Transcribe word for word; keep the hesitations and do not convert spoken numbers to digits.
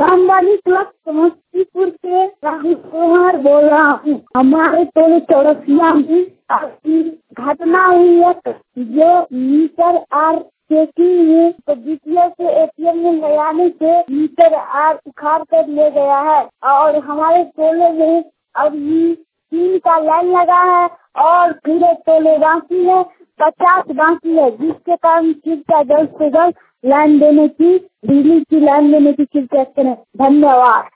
रामबाड़ी club Samastipur से राहुल कुमार बोल रहा हूँ। हमारे टोले चौरसिया में घटना हुई है जो मीटर आर चेकिंग में तो बीपीएल से एटीएम में लगाने से मीटर आर उखाड़ कर ले गया है और हमारे टोले में अभी तीन का लाइन लगा है और पूरे टोले बाकी है, पचास बाकी है, जिसके कारण कृपया जल्द से जल्द लाइन देने की बिजली की लाइन देने की कृपया करें। धन्यवाद।